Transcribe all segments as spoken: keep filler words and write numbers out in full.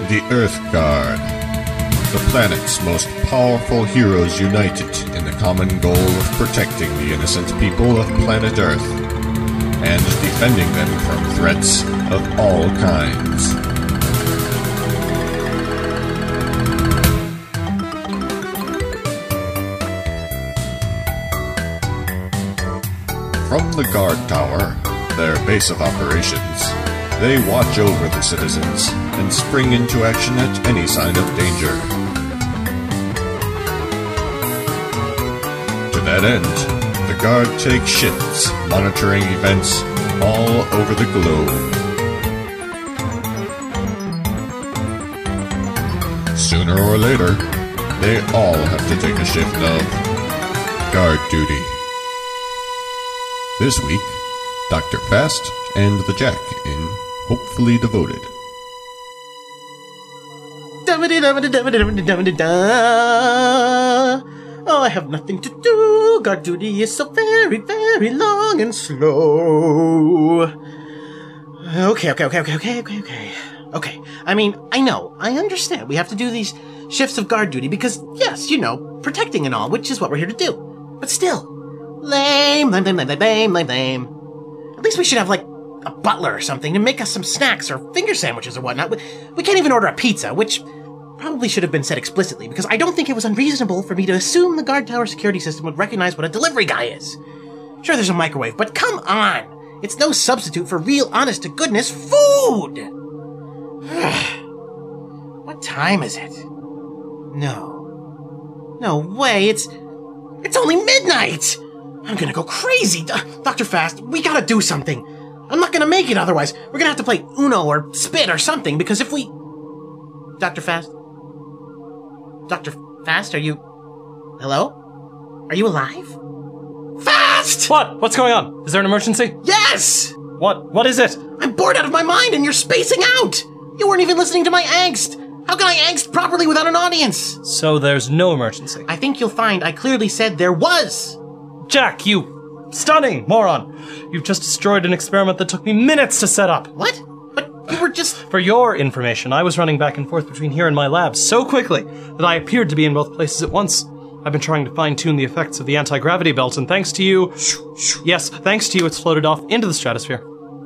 The Earth Guard. The planet's most powerful heroes united in the common goal of protecting the innocent people of planet Earth and defending them from threats of all kinds. From the guard tower, their base of operations, they watch over the citizens and spring into action at any sign of danger. To that end, the guard takes shifts monitoring events all over the globe. Sooner or later, they all have to take a shift of guard duty. This week, Doctor Fast and the Jack in Hopefully Devoted. Oh, I have nothing to do. Guard duty is so very, very long and slow. Okay, okay, okay, okay, okay, okay, okay. Okay, I mean, I know, I understand. We have to do these shifts of guard duty because, yes, you know, protecting and all, which is what we're here to do. But still, lame, lame, lame, lame, lame, lame, lame, lame. At least we should have, like, a butler or something to make us some snacks or finger sandwiches or whatnot. We, we can't even order a pizza, which probably should have been said explicitly, because I don't think it was unreasonable for me to assume the guard tower security system would recognize what a delivery guy is. Sure, there's a microwave, but come on! It's no substitute for real, honest-to-goodness food! What time is it? No. No way, it's... It's only midnight! I'm gonna go crazy! D- Doctor Fast, we gotta do something! I'm not gonna make it otherwise! We're gonna have to play Uno or Spit or something, because if we... Doctor Fast? Doctor Fast, are you... Hello? Are you alive? Fast! What? What's going on? Is there an emergency? Yes! What? What is it? I'm bored out of my mind and you're spacing out! You weren't even listening to my angst! How can I angst properly without an audience? So there's no emergency. I think you'll find I clearly said there was! Jack, you stunning moron! You've just destroyed an experiment that took me minutes to set up. What? But you were just... For your information, I was running back and forth between here and my lab so quickly that I appeared to be in both places at once. I've been trying to fine-tune the effects of the anti-gravity belt, and thanks to you... Yes, thanks to you, it's floated off into the stratosphere.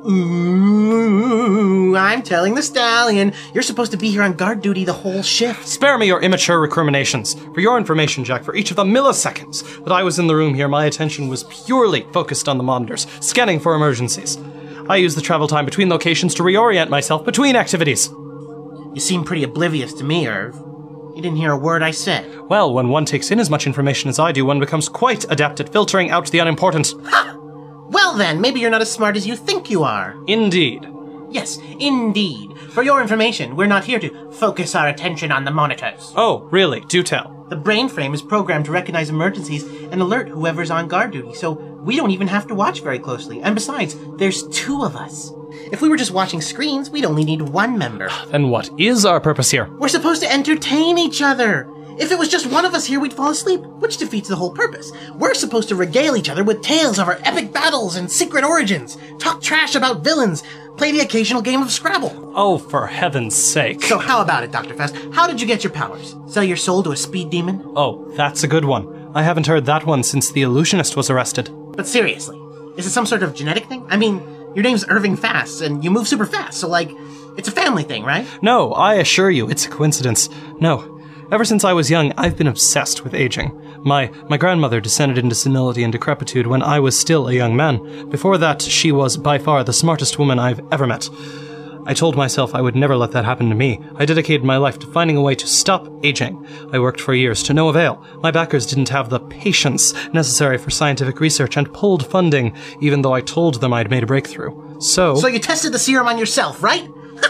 Ooh, I'm telling the stallion. You're supposed to be here on guard duty the whole shift. Spare me your immature recriminations. For your information, Jack, for each of the milliseconds that I was in the room here, my attention was purely focused on the monitors, scanning for emergencies. I used the travel time between locations to reorient myself between activities. You seem pretty oblivious to me, Irv. You didn't hear a word I said. Well, when one takes in as much information as I do, one becomes quite adept at filtering out the unimportant. Ha! Well then, maybe you're not as smart as you think you are. Indeed. Yes, indeed. For your information, we're not here to focus our attention on the monitors. Oh, really? Do tell. The brain frame is programmed to recognize emergencies and alert whoever's on guard duty, so we don't even have to watch very closely. And besides, there's two of us. If we were just watching screens, we'd only need one member. Then what is our purpose here? We're supposed to entertain each other. If it was just one of us here, we'd fall asleep, which defeats the whole purpose. We're supposed to regale each other with tales of our epic battles and secret origins, talk trash about villains, play the occasional game of Scrabble. Oh, for heaven's sake. So how about it, Doctor Fast? How did you get your powers? Sell your soul to a speed demon? Oh, that's a good one. I haven't heard that one since the illusionist was arrested. But seriously, is it some sort of genetic thing? I mean, your name's Irving Fast, and you move super fast, so like, it's a family thing, right? No, I assure you, it's a coincidence. No. Ever since I was young, I've been obsessed with aging. My my grandmother descended into senility and decrepitude when I was still a young man. Before that, she was by far the smartest woman I've ever met. I told myself I would never let that happen to me. I dedicated my life to finding a way to stop aging. I worked for years to no avail. My backers didn't have the patience necessary for scientific research and pulled funding, even though I told them I'd made a breakthrough. So... So you tested the serum on yourself, right?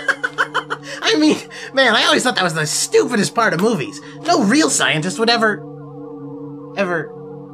I mean, man, I always thought that was the stupidest part of movies. No real scientist would ever... Ever...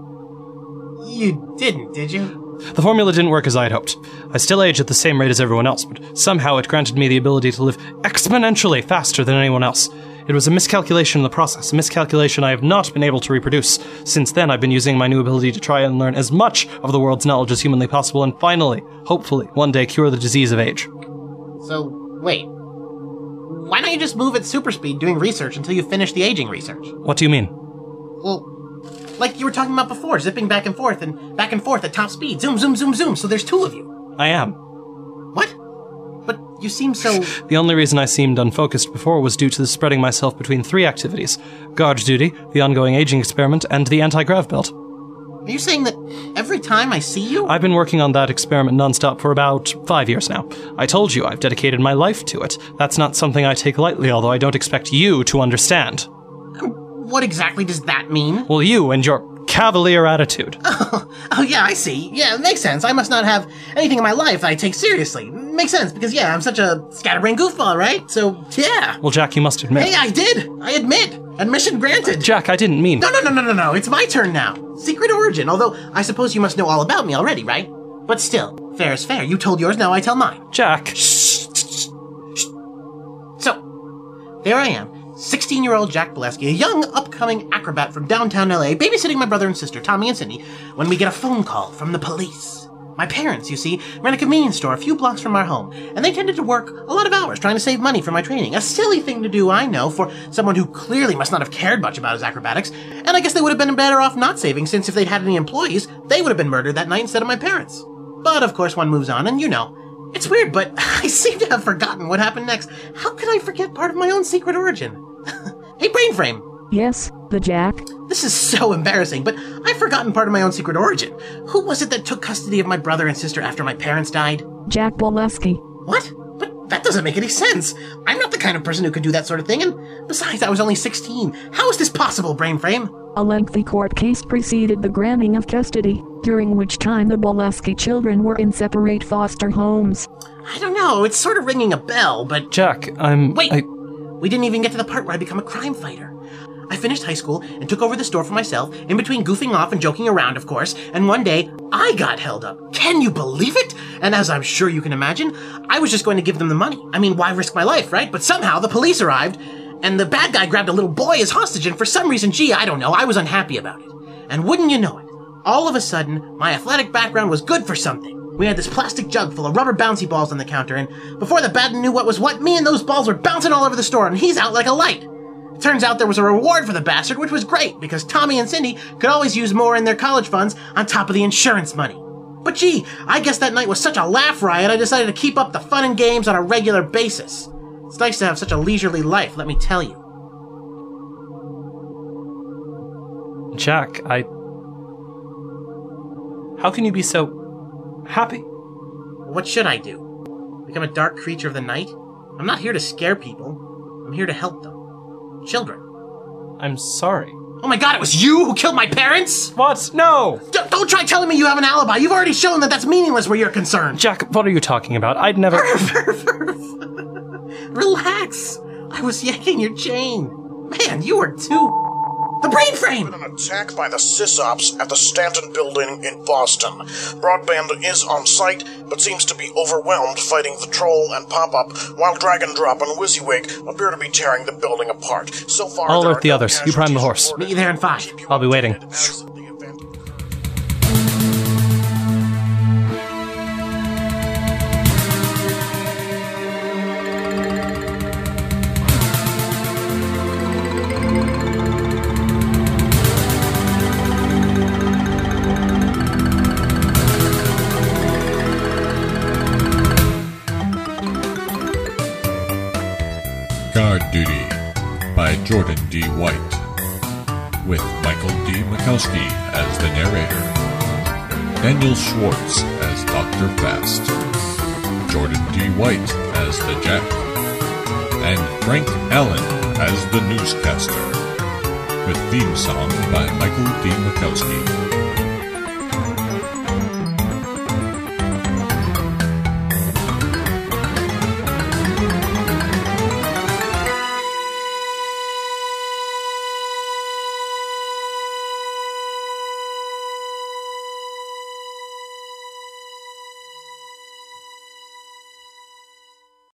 You didn't, did you? The formula didn't work as I'd hoped. I still age at the same rate as everyone else, but somehow it granted me the ability to live exponentially faster than anyone else. It was a miscalculation in the process, a miscalculation I have not been able to reproduce. Since then, I've been using my new ability to try and learn as much of the world's knowledge as humanly possible, and finally, hopefully, one day cure the disease of age. So, wait. why don't you just move at super speed doing research until you finish the aging research? What do you mean? Well, like you were talking about before, zipping back and forth and back and forth at top speed. Zoom, zoom, zoom, zoom. So there's two of you. I am. What? But you seem so... The only reason I seemed unfocused before was due to the spreading myself between three activities. Guard duty, the ongoing aging experiment, and the anti-grav belt. Are you saying that every time I see you... I've been working on that experiment nonstop for about five years now. I told you I've dedicated my life to it. That's not something I take lightly, although I don't expect you to understand. What exactly does that mean? Well, you and your cavalier attitude. Oh, oh, yeah, I see. Yeah, it makes sense. I must not have anything in my life I take seriously. Makes sense, because, yeah, I'm such a scatterbrained goofball, right? So, yeah. Well, Jack, you must admit... Hey, I did! I admit! Admission granted! Jack, I didn't mean... No, no, no, no, no, no. It's my turn now. Secret origin, although I suppose you must know all about me already, right? But still, fair is fair. You told yours, now I tell mine. Jack... Shh, shh, shh, shh. So, there I am. sixteen-year-old Jack Bolesky, a young, upcoming acrobat from downtown L A, babysitting my brother and sister, Tommy and Cindy, when we get a phone call from the police. My parents, you see, ran a convenience store a few blocks from our home, and they tended to work a lot of hours trying to save money for my training. A silly thing to do, I know, for someone who clearly must not have cared much about his acrobatics, and I guess they would have been better off not saving, since if they'd had any employees, they would have been murdered that night instead of my parents. But, of course, one moves on, and you know. It's weird, but I seem to have forgotten what happened next. How could I forget part of my own secret origin? Hey, Brainframe! Yes, the Jack? This is so embarrassing, but I've forgotten part of my own secret origin. Who was it that took custody of my brother and sister after my parents died? Jack Bolesky. What? But that doesn't make any sense. I'm not the kind of person who could do that sort of thing, and besides, I was only sixteen. How is this possible, Brainframe? A lengthy court case preceded the granting of custody, during which time the Bolesky children were in separate foster homes. I don't know, it's sort of ringing a bell, but... Jack, I'm... Wait! I... We didn't even get to the part where I become a crime fighter. I finished high school and took over the store for myself, in between goofing off and joking around, of course, and one day, I got held up. Can you believe it? And as I'm sure you can imagine, I was just going to give them the money. I mean, why risk my life, right? But somehow the police arrived, and the bad guy grabbed a little boy as hostage, and for some reason, gee, I don't know, I was unhappy about it. And wouldn't you know it, all of a sudden, my athletic background was good for something. We had this plastic jug full of rubber bouncy balls on the counter, and before the bad knew what was what, me and those balls were bouncing all over the store, and he's out like a light. It turns out there was a reward for the bastard, which was great, because Tommy and Cindy could always use more in their college funds on top of the insurance money. But gee, I guess that night was such a laugh riot, I decided to keep up the fun and games on a regular basis. It's nice to have such a leisurely life, let me tell you. Jack, I... How can you be so... happy? What should I do? Become a dark creature of the night? I'm not here to scare people. I'm here to help them. Children. I'm sorry. Oh my god, it was you who killed my parents? What? No! D- don't try telling me you have an alibi. You've already shown that that's meaningless where you're concerned. Jack, what are you talking about? I'd never... Relax. I was yanking your chain. Man, you are too... The brain frame! An attack by the sysops at the Stanton Building in Boston. Broadband is on site, but seems to be overwhelmed fighting the Troll and Pop-Up, while Drag and Drop and WYSIWYG appear to be tearing the building apart. So far, I'll there alert are the no others. You prime the horse. casualties Meet you there in five. reported. I'll be waiting. As the event- Guard Duty by Jordan D. White, with Michael D. Mikowski as the narrator, Daniel Schwartz as Doctor Fast, Jordan D. White as the Jack, and Frank Allen as the newscaster, with theme song by Michael D. Mikowski.